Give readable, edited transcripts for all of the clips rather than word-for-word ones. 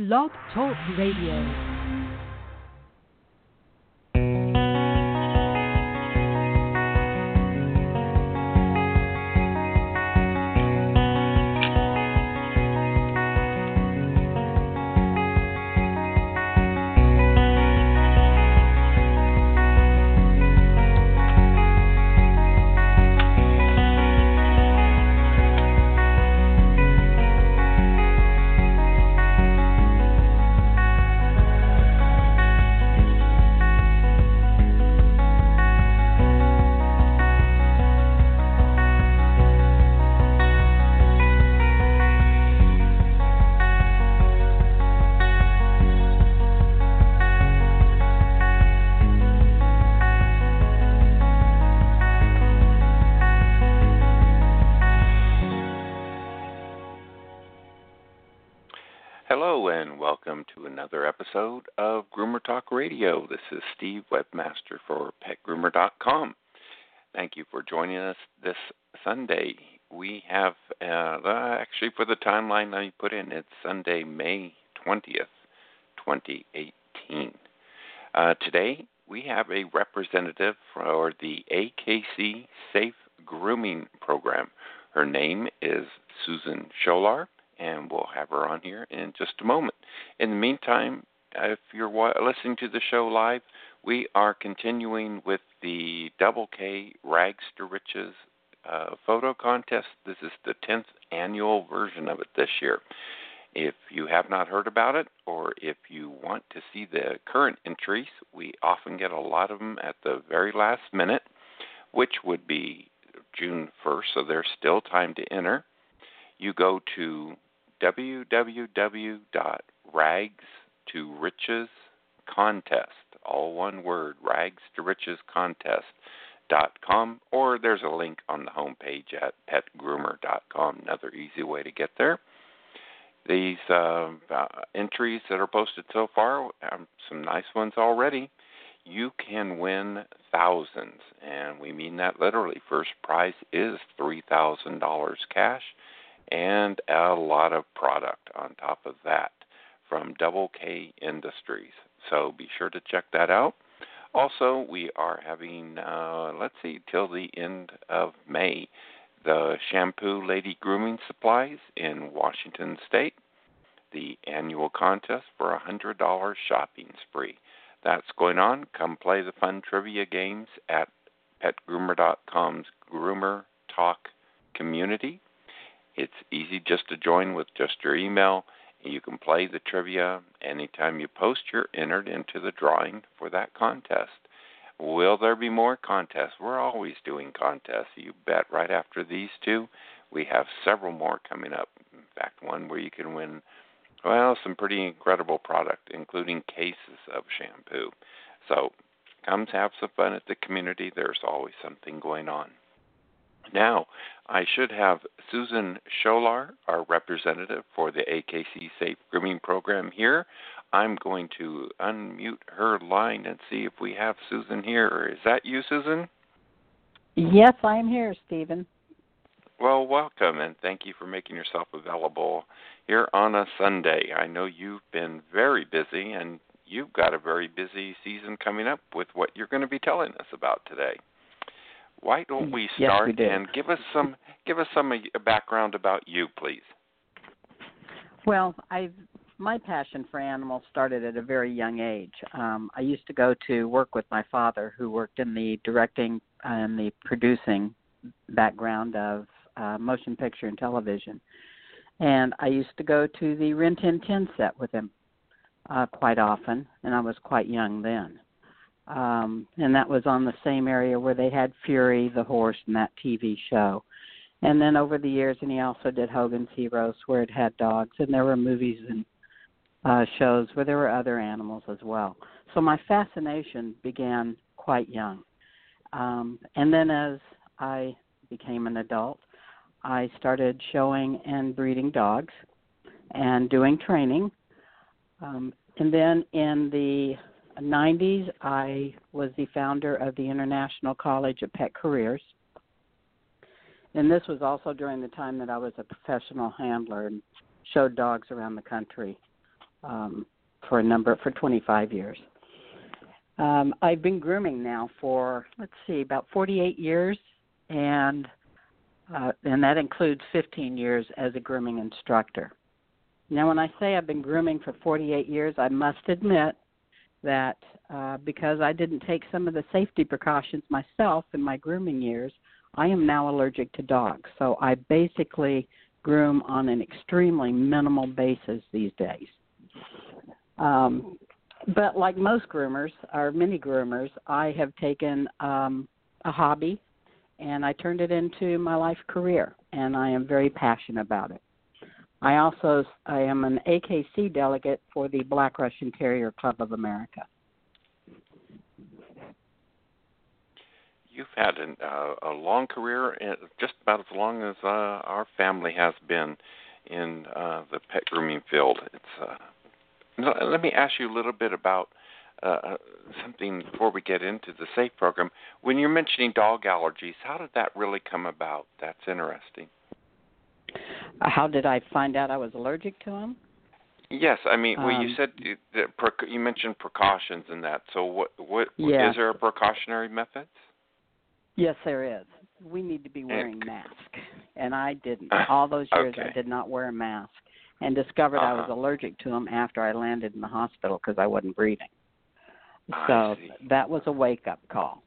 Blog Talk Radio. Hello and welcome to another episode of Groomer Talk Radio. This is Steve, webmaster for PetGroomer.com. Thank you for joining us this Sunday. We have, actually for the timeline I put in, it's Sunday, May 20th, 2018. Today we have a representative for the AKC Safe Grooming Program. Her name is Susan Scholar, and we'll have her on here in just a moment. In the meantime, if you're listening to the show live, we are continuing with the Double K Rags to Riches photo contest. This is the 10th annual version of it this year. If you have not heard about it, or if you want to see the current entries, we often get a lot of them at the very last minute, which would be June 1st, so there's still time to enter. You go to www.rags-to-riches-contest, all one word, rags-to-riches-contest.com, or there's a link on the homepage at petgroomer.com, another easy way to get there. These entries that are posted so far, some nice ones already. You can win thousands, and we mean that literally. First prize is $3,000 cash, and a lot of product on top of that from Double K Industries. So be sure to check that out. Also, we are having, till the end of May, the Shampoo Lady Grooming Supplies in Washington State, the annual contest for a $100 shopping spree. That's going on. Come play the fun trivia games at PetGroomer.com's Groomer Talk community. It's easy just to join with just your email. You can play the trivia. Anytime you post, you're entered into the drawing for that contest. Will there be more contests? We're always doing contests. You bet. Right after these two, we have several more coming up. In fact, one where you can win, some pretty incredible product, including cases of shampoo. So come have some fun at the community. There's always something going on. Now, I should have Susan Scholar, our representative for the AKC Safe Grooming Program here. I'm going to unmute her line and see if we have Susan here. Is that you, Susan? Yes, I'm here, Stephen. Well, welcome, and thank you for making yourself available here on a Sunday. I know you've been very busy, and you've got a very busy season coming up with what you're going to be telling us about today. Why don't we start and give us some background about you, please? Well, my passion for animals started at a very young age. I used to go to work with my father, who worked in the directing and the producing background of motion picture and television. And I used to go to the Rin Tin Tin set with him quite often, and I was quite young then. And that was on the same area where they had Fury, the horse, and that TV show. And then over the years, and he also did Hogan's Heroes, where it had dogs, and there were movies and shows where there were other animals as well. So my fascination began quite young. And then as I became an adult, I started showing and breeding dogs and doing training. And then in the 90s, I was the founder of the International College of Pet Careers. And this was also during the time that I was a professional handler and showed dogs around the country. for 25 years. I've been grooming now for, about 48 years, and that includes 15 years as a grooming instructor. Now, when I say I've been grooming for 48 years, I must admit that because I didn't take some of the safety precautions myself in my grooming years, I am now allergic to dogs. So I basically groom on an extremely minimal basis these days. But like most groomers, or many groomers, I have taken a hobby and I turned it into my life career, and I am very passionate about it. I am an AKC delegate for the Black Russian Terrier Club of America. You've had a long career, just about as long as our family has been in the pet grooming field. Let me ask you a little bit about something before we get into the SAFE program. When you're mentioning dog allergies, how did that really come about? That's interesting. How did I find out I was allergic to them? Yes, I mean, you said you mentioned precautions in that. So, what is there a precautionary method? Yes, there is. We need to be wearing masks, and I didn't. All those years I did not wear a mask, and discovered I was allergic to them after I landed in the hospital because I wasn't breathing. So that was a wake-up call.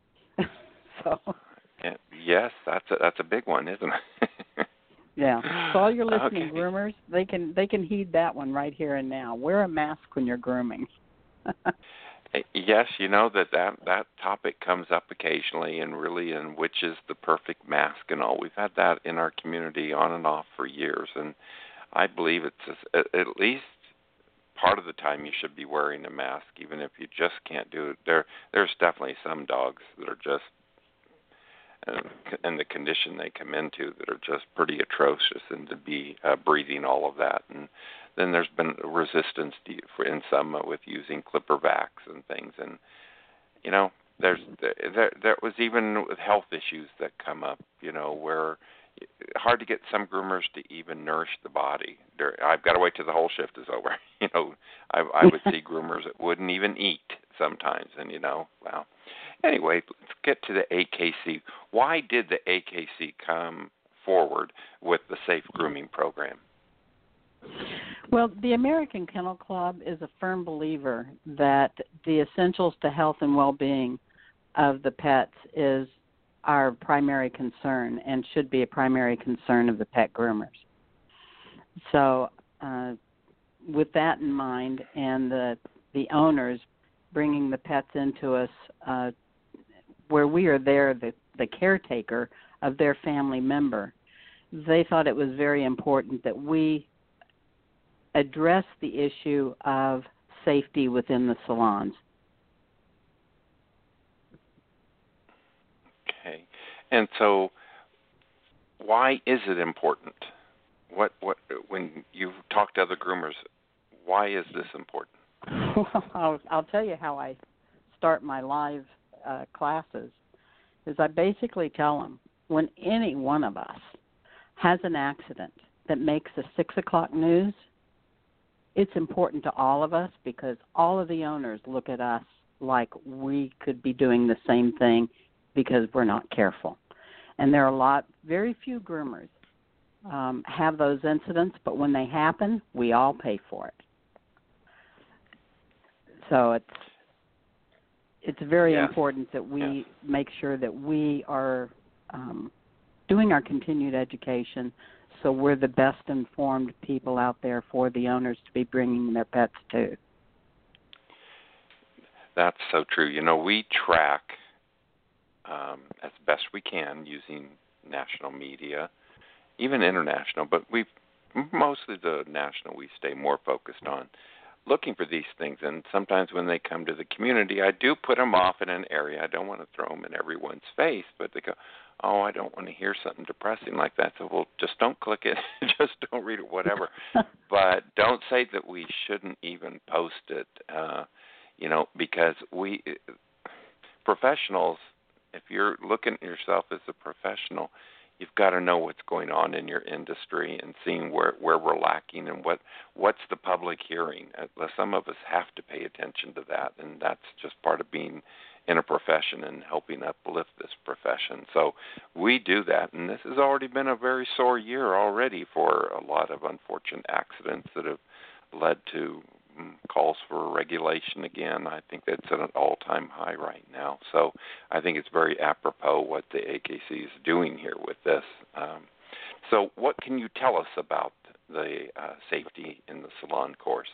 Yes, that's a big one, isn't it? Yeah. So all your listening groomers, they can heed that one right here and now. Wear a mask when you're grooming. Yes, that topic comes up occasionally, and which is the perfect mask and all. We've had that in our community on and off for years, and I believe it's at least part of the time you should be wearing a mask, even if you just can't do it. There's definitely some dogs that are just, and the condition they come into, that are just pretty atrocious, and to be breathing all of that. And then there's been resistance in some with using clipper vacs and things. And there was even with health issues that come up, where hard to get some groomers to even nourish the body. I've got to wait till the whole shift is over. I would see groomers that wouldn't even eat sometimes, and wow. Anyway, let's get to the AKC. Why did the AKC come forward with the Safe Grooming Program? Well, the American Kennel Club is a firm believer that the essentials to health and well-being of the pets is our primary concern and should be a primary concern of the pet groomers. So with that in mind, and the owners bringing the pets into us where we are there, the caretaker of their family member, they thought it was very important that we address the issue of safety within the salons. Okay. And so why is it important? What when you talk to other groomers, why is this important? Well, I'll tell you how I start my live classes, is I basically tell them, when any one of us has an accident that makes the 6 o'clock news, it's important to all of us, because all of the owners look at us like we could be doing the same thing because we're not careful. And there are very few groomers have those incidents, but when they happen, we all pay for it. So it's very important that we make sure that we are doing our continued education, so we're the best informed people out there for the owners to be bringing their pets to. That's so true. We track as best we can using national media, even international, but mostly the national we stay more focused on, looking for these things. And sometimes when they come to the community, I do put them off in an area. I don't want to throw them in everyone's face, but they go, oh, I don't want to hear something depressing like that. So, well, just don't click it. Just don't read it, whatever. But don't say that we shouldn't even post it, because professionals, if you're looking at yourself as a professional, you've got to know what's going on in your industry and seeing where we're lacking and what's the public hearing. Some of us have to pay attention to that, and that's just part of being in a profession and helping uplift this profession. So we do that, and this has already been a very sore year already for a lot of unfortunate accidents that have led to calls for regulation again. I think that's at an all-time high right now. So I think it's very apropos what the AKC is doing here with this. So what can you tell us about the safety in the salon course?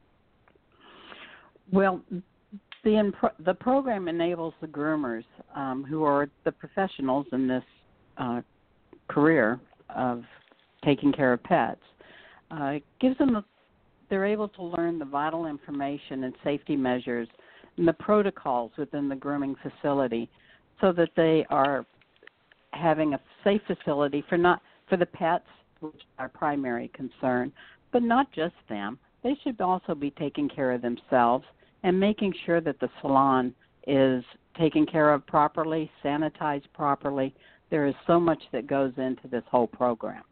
Well, the program enables the groomers, who are the professionals in this career of taking care of pets, gives them they're able to learn the vital information and safety measures and the protocols within the grooming facility so that they are having a safe facility for the pets, which is our primary concern, but not just them. They should also be taking care of themselves and making sure that the salon is taken care of properly, sanitized properly. There is so much that goes into this whole program.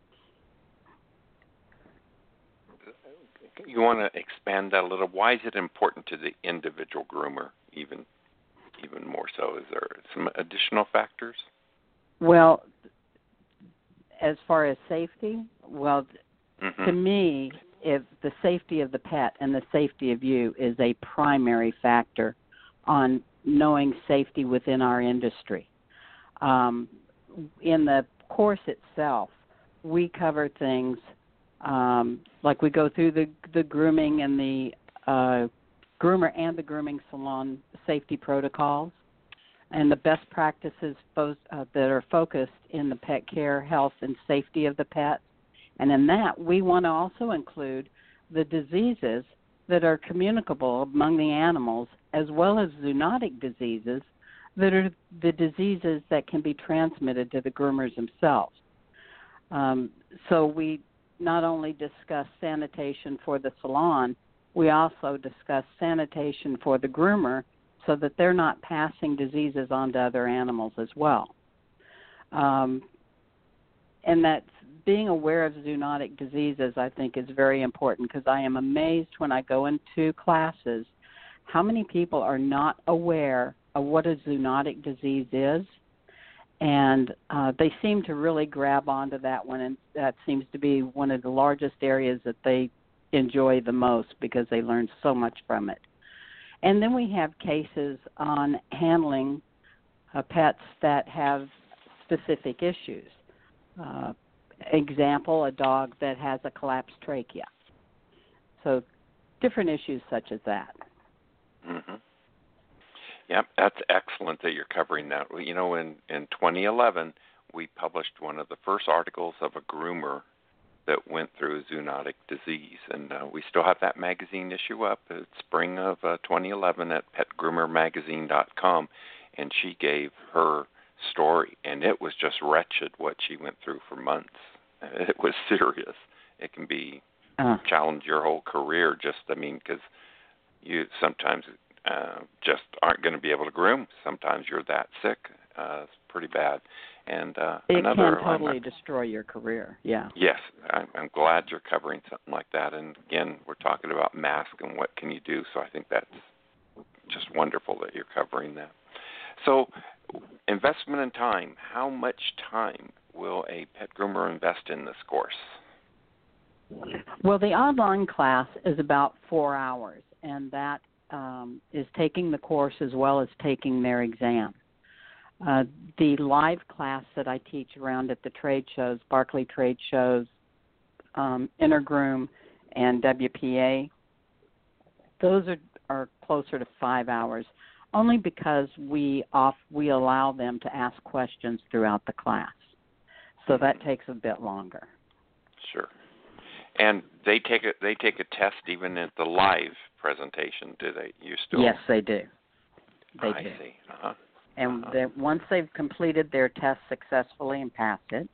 You want to expand that a little? Why is it important to the individual groomer even more so? Is there some additional factors? Well, as far as safety, to me, if the safety of the pet and the safety of you is a primary factor on knowing safety within our industry. In the course itself, we cover things like we go through the grooming and the groomer and the grooming salon safety protocols and the best practices that are focused in the pet care, health, and safety of the pet. And in that, we want to also include the diseases that are communicable among the animals, as well as zoonotic diseases that are the diseases that can be transmitted to the groomers themselves. So we not only discuss sanitation for the salon, we also discuss sanitation for the groomer so that they're not passing diseases on to other animals as well. And that's being aware of zoonotic diseases, I think, is very important because I am amazed when I go into classes how many people are not aware of what a zoonotic disease is. And they seem to really grab onto that one, and that seems to be one of the largest areas that they enjoy the most because they learn so much from it. And then we have cases on handling pets that have specific issues. Example, a dog that has a collapsed trachea. So different issues such as that. Mm-hmm. Yep, that's excellent that you're covering that. You know, in 2011, we published one of the first articles of a groomer that went through a zoonotic disease, and we still have that magazine issue up. It's spring of 2011 at petgroomermagazine.com, and she gave her story, and it was just wretched what she went through for months. It was serious. It can be challenge your whole career because you sometimes just aren't going to be able to groom. Sometimes you're that sick. It's pretty bad. And it can totally destroy your career. Yeah. Yes, I'm glad you're covering something like that. And again, we're talking about masks and what can you do. So I think that's just wonderful that you're covering that. So investment in time. How much time will a pet groomer invest in this course? Well, the online class is about 4 hours, and that is taking the course as well as taking their exam. The live class that I teach around at the trade shows, Barkley trade shows, Intergroom, and WPA, those are closer to 5 hours, only because we allow them to ask questions throughout the class. So that takes a bit longer. Sure. And they take a test even at the live presentation, do they? Yes, they do. I see. Uh-huh. And once they've completed their test successfully and passed it,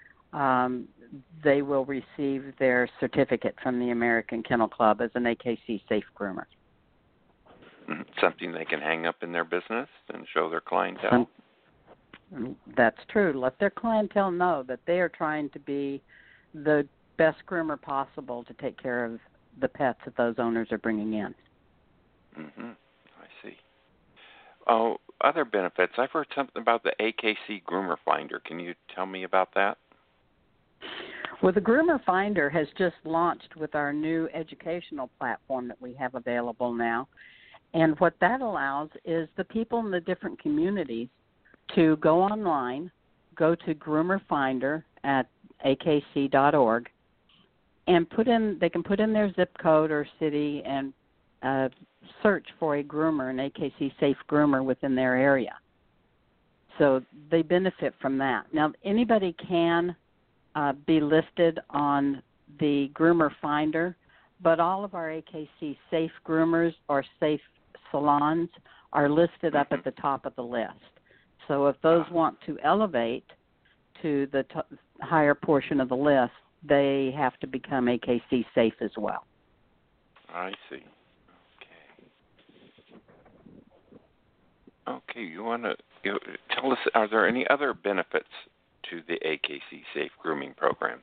they will receive their certificate from the American Kennel Club as an AKC Safe Groomer. Something they can hang up in their business and show their clientele? That's true. Let their clientele know that they are trying to be the best groomer possible to take care of the pets that those owners are bringing in. Mm-hmm. I see. Oh, other benefits. I've heard something about the AKC Groomer Finder. Can you tell me about that? Well, the Groomer Finder has just launched with our new educational platform that we have available now. And what that allows is the people in the different communities to go online, go to Groomer Finder at akc.org, and they can put in their zip code or city and search for a groomer, an AKC safe groomer within their area. So they benefit from that. Now, anybody can be listed on the Groomer Finder, but all of our AKC safe groomers or safe salons are listed up at the top of the list. So if those want to elevate to the higher portion of the list, they have to become AKC safe as well. I see. Okay, you want to tell us, are there any other benefits to the AKC Safe Grooming Program?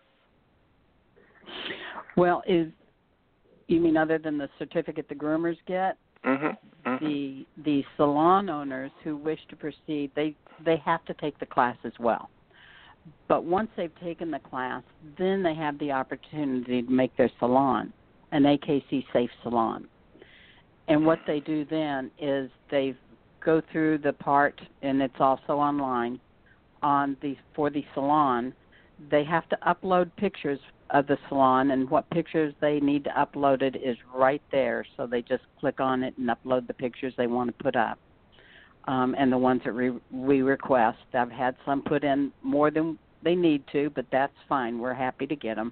Well, you mean other than the certificate the groomers get? Mm-hmm. Mm-hmm. The salon owners who wish to proceed, they have to take the class as well. But once they've taken the class, then they have the opportunity to make their salon an AKC safe salon. And what they do then is they go through the part, and it's also online for the salon. They have to upload pictures of the salon, and what pictures they need to upload it is right there. So they just click on it and upload the pictures they want to put up. And the ones that we request. I've had some put in more than they need to, but that's fine. We're happy to get them.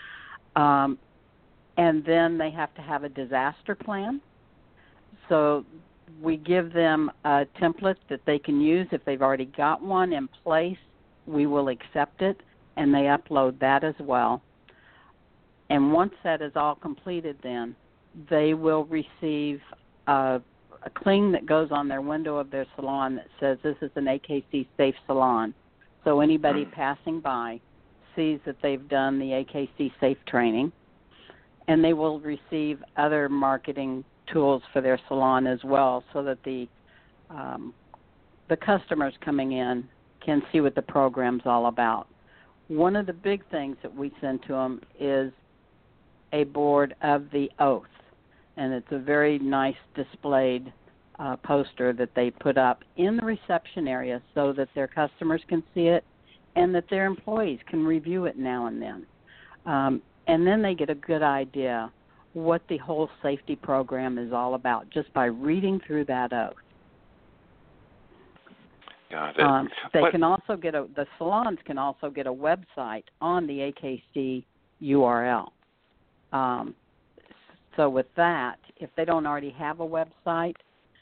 And then they have to have a disaster plan. So we give them a template that they can use. If they've already got one in place, we will accept it, and they upload that as well. And once that is all completed, then they will receive a cling that goes on their window of their salon that says this is an AKC safe salon. So anybody passing by sees that they've done the AKC safe training, and they will receive other marketing tools for their salon as well, so that the customers coming in can see what the program's all about. One of the big things that we send to them is a board of the oath, and it's a very nice displayed poster that they put up in the reception area so that their customers can see it and that their employees can review it now and then. And then they get a good idea what the whole safety program is all about just by reading through that oath. Got it. They can also get the salons can also get a website on the AKC URL. So with that, if they don't already have a website,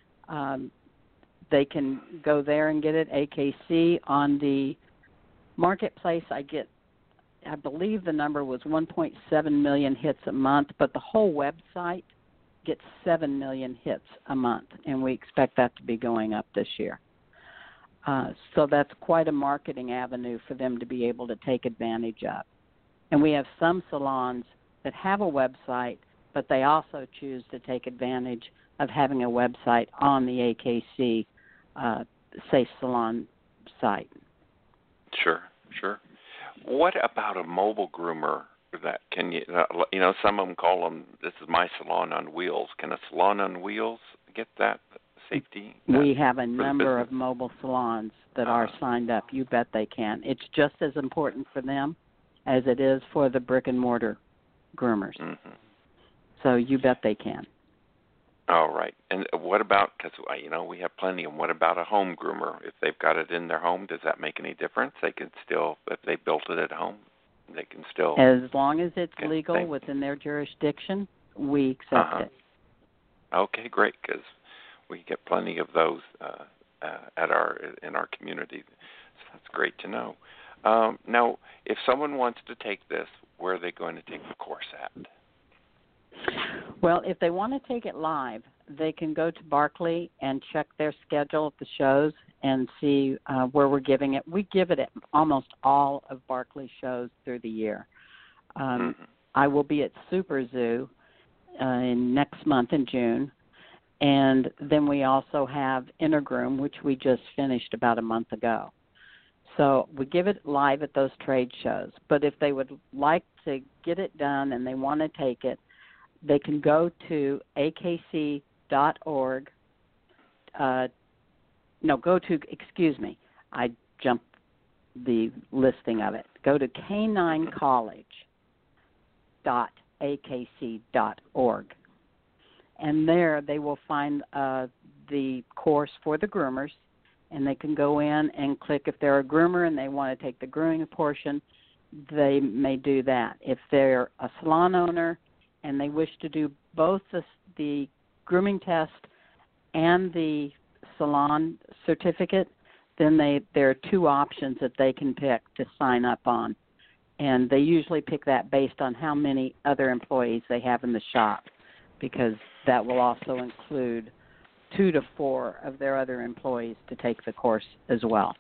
they can go there and get it. AKC on the marketplace, I believe the number was 1.7 million hits a month, but the whole website gets 7 million hits a month, and we expect that to be going up this year. So that's quite a marketing avenue for them to be able to take advantage of. And we have some salons that have a website, but they also choose to take advantage of having a website on the AKC Safe Salon site. Sure. What about a mobile groomer? That can some of them call them, this is my salon on wheels. Can a salon on wheels get that safety? We have a number of mobile salons that are signed up. You bet they can. It's just as important for them as it is for the brick and mortar groomers. Mm-hmm. So you bet they can. All right. And what about, because, we have plenty, and what about a home groomer? If they've got it in their home, does that make any difference? They can still, if they built it at home, they can still. As long as it's legal within their jurisdiction, we accept it. Okay, great, because we get plenty of those in our community. So that's great to know. Now, if someone wants to take this, where are they going to take the course at? Well, if they want to take it live, they can go to Barkley and check their schedule at the shows, and see where we're giving it. We give it at almost all of Barkley shows through the year. I will be at Super Zoo next month in June, and then we also have Intergroom, which we just finished about a month ago. So we give it live at those trade shows. But if they would like to get it done and they want to take it, they can go to akc.org. I jumped the listing of it. Go to caninecollege.akc.org. And there they will find the course for the groomers, and they can go in and click if they're a groomer and they want to take the grooming portion, they may do that. If they're a salon owner and they wish to do both the grooming test and the salon certificate, then there are two options that they can pick to sign up on. And they usually pick that based on how many other employees they have in the shop, because that will also include 2 to 4 of their other employees to take the course as well.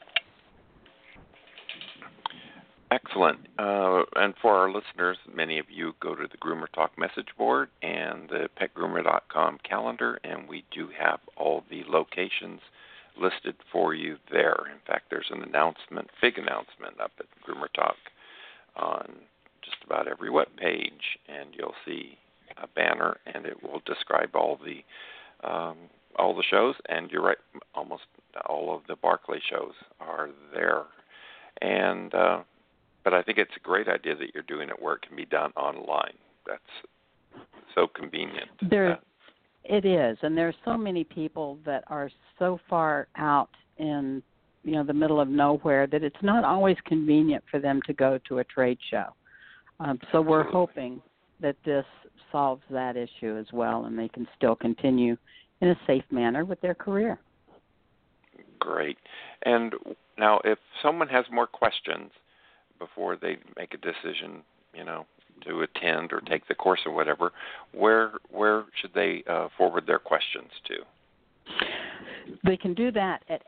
Excellent. And for our listeners, many of you go to the Groomer Talk message board and the petgroomer.com calendar, and we do have all the locations listed for you there. In fact, there's an announcement, big announcement up at Groomer Talk on just about every web page, and you'll see a banner, and it will describe all the shows. And you're right, almost all of the Barkley shows are there. And but I think it's a great idea that you're doing it where it can be done online. That's so convenient. It is, and there's so many people that are so far out in the middle of nowhere that it's not always convenient for them to go to a trade show. So we're hoping that this solves that issue as well, and they can still continue in a safe manner with their career. Great. And now if someone has more questions before they make a decision, to attend or take the course or whatever, where should they forward their questions to? They can do that at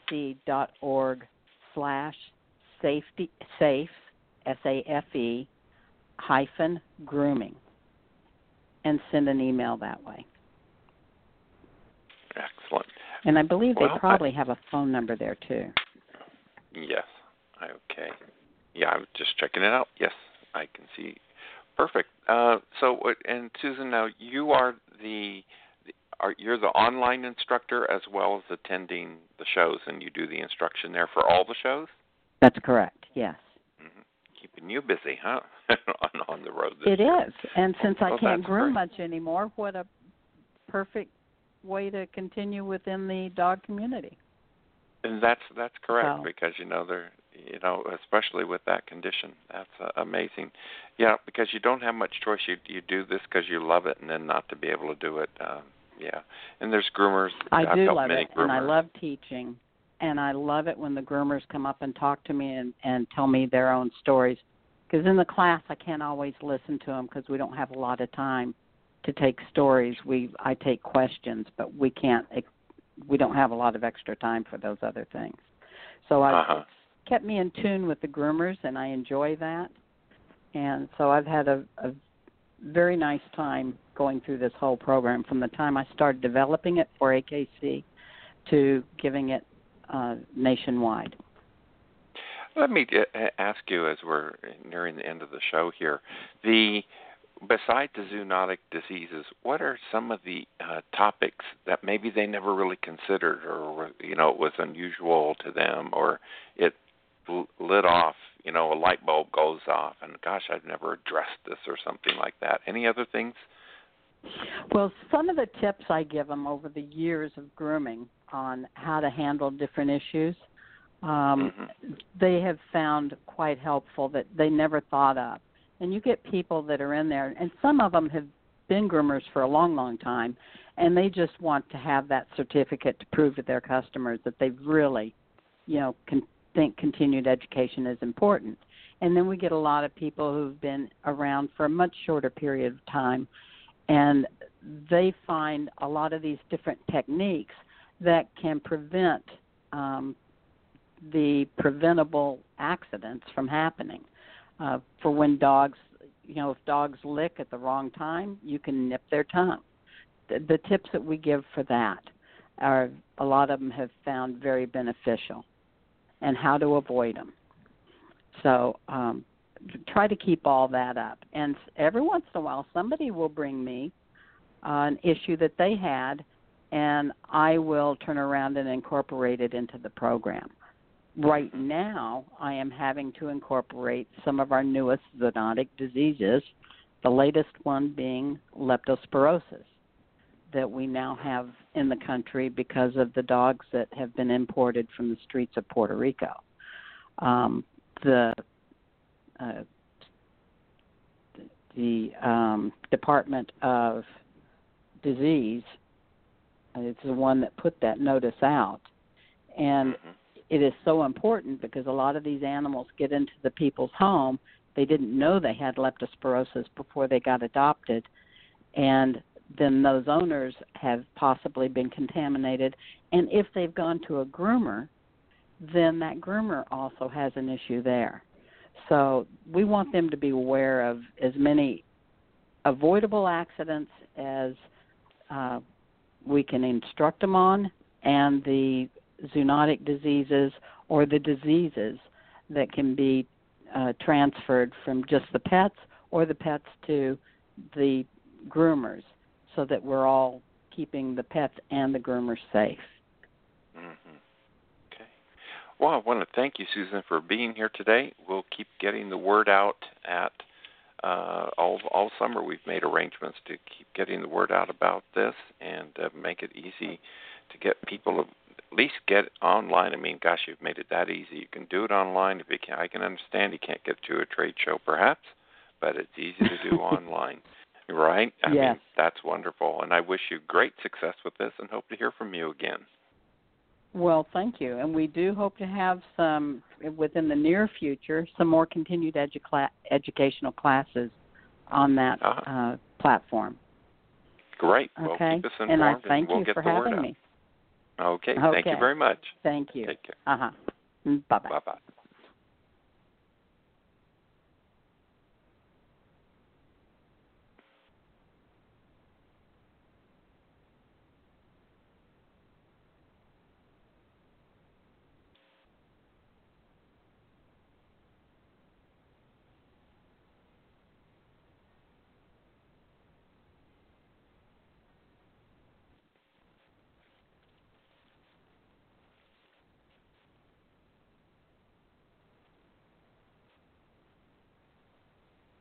akc.org/safe, SAFE, -grooming, and send an email that way. Excellent. And I believe they probably have a phone number there, too. Yes. Okay. Yeah, I'm just checking it out. Yes, I can see. Perfect. And Susan, now you are you're the online instructor as well as attending the shows, and you do the instruction there for all the shows? That's correct, yes. Mm-hmm. Keeping you busy, huh? on the road this year. It is. And since I can't groom much anymore, what a perfect way to continue within the dog community. And that's correct, because they're especially with that condition, that's amazing. Yeah, because you don't have much choice. You do this because you love it, and then not to be able to do it. Yeah, and there's groomers. I do love it, and I love teaching, and I love it when the groomers come up and talk to me and tell me their own stories. Because in the class, I can't always listen to them because we don't have a lot of time to take stories. I take questions, but we don't have a lot of extra time for those other things. So it's kept me in tune with the groomers, and I enjoy that. And so I've had a very nice time going through this whole program from the time I started developing it for AKC to giving it nationwide. Let me ask you, as we're nearing the end of the show here, besides the zoonotic diseases, what are some of the topics that maybe they never really considered, or it was unusual to them, or it lit off, a light bulb goes off, and gosh, I've never addressed this, or something like that. Any other things? Well, some of the tips I give them over the years of grooming on how to handle different issues, they have found quite helpful that they never thought of. And you get people that are in there, and some of them have been groomers for a long, long time, and they just want to have that certificate to prove to their customers that they really, think continued education is important. And then we get a lot of people who've been around for a much shorter period of time, and they find a lot of these different techniques that can prevent the preventable accidents from happening. For when dogs, if dogs lick at the wrong time, you can nip their tongue. The tips that we give for that are, a lot of them have found very beneficial, and how to avoid them. So try to keep all that up. And every once in a while, somebody will bring me an issue that they had, and I will turn around and incorporate it into the program. Right now, I am having to incorporate some of our newest zoonotic diseases, the latest one being leptospirosis, that we now have in the country because of the dogs that have been imported from the streets of Puerto Rico. The Department of Disease is the one that put that notice out, and it is so important because a lot of these animals get into the people's home. They didn't know they had leptospirosis before they got adopted, and then those owners have possibly been contaminated. And if they've gone to a groomer, then that groomer also has an issue there. So we want them to be aware of as many avoidable accidents as we can instruct them on, and the zoonotic diseases or the diseases that can be transferred from just the pets or the pets to the groomers, so that we're all keeping the pets and the groomers safe. Okay. Well, I want to thank you, Susan, for being here today. We'll keep getting the word out at all summer. We've made arrangements to keep getting the word out about this and make it easy to get people to at least get online. I mean, gosh, you've made it that easy. You can do it online. If you can, I can understand you can't get to a trade show, perhaps, but it's easy to do online. Right? I mean, that's wonderful. And I wish you great success with this and hope to hear from you again. Well, thank you. And we do hope to have some, within the near future, some more continued educational classes on that platform. Great. Okay. Well, keep us informed, and I thank we'll you get for the word having out. me. Okay. Thank you very much. Thank you. Take care. Bye-bye. Bye-bye.